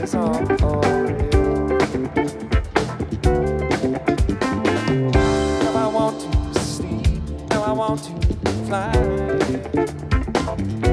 is all for you. Now I want to sleep, now I want to fly.